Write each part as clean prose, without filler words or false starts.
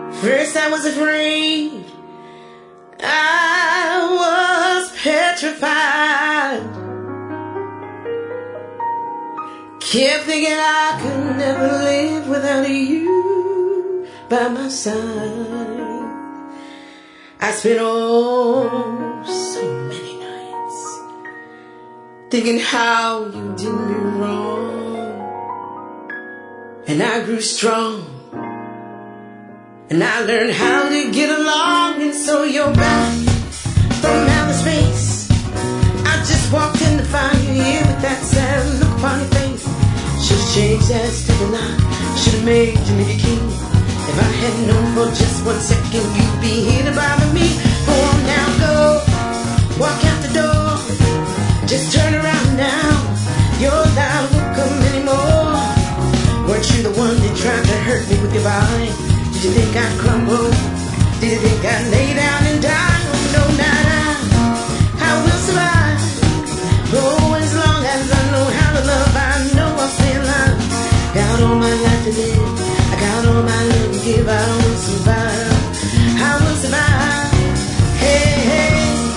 First I was afraid, I was petrified. Kept thinking I could never live without you by my side. I spent so many nights thinking how you did me wrong. And I grew strong, and I learned how to get along. And so you're back from outer space. I just walked in to find you here with that sad look upon your face. Should've changed that stupid line, should've made you maybe king. If I had known for just 1 second you'd be here to bother me. Go on now, go, walk out the door. Just turn around now, your life won't come anymore. Weren't you the one that tried to hurt me with your body? Did you think I'd crumble? Did you think I'd lay down and die? Oh no, I will survive. Oh, as long as I know how to love, I know I'll stay alive. Got all my life to live, I got all my love to give. I will survive, I will survive. Hey, hey.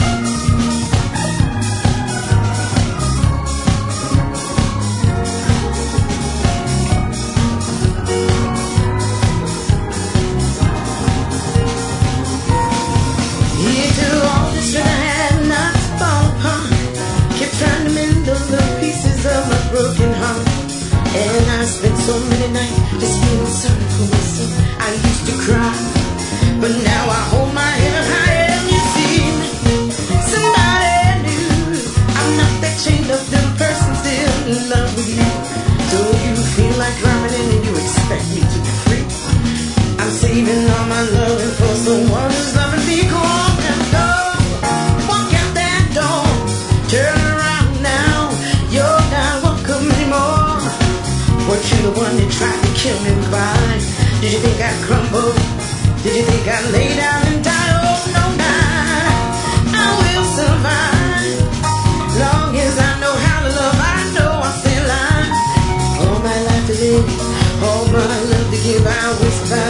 Broken heart, and I spent so many nights just feeling sorry for myself. I used to cry, but now I hold my head up high and you see somebody new. I'm not that chained up little person still in love with you. So you feel like driving in and you expect me to be free. I'm saving all my loving for someone who's loving me. Go on and go, walk out that door, turn around now, you're not anymore. Weren't you the one that tried to kill me with goodbye? Did you think I'd crumble? Did you think I'd lay down and die? Oh no, I will survive. Long as I know how to love, I know I'll stay alive. All my life to live, all my love to give, I will survive.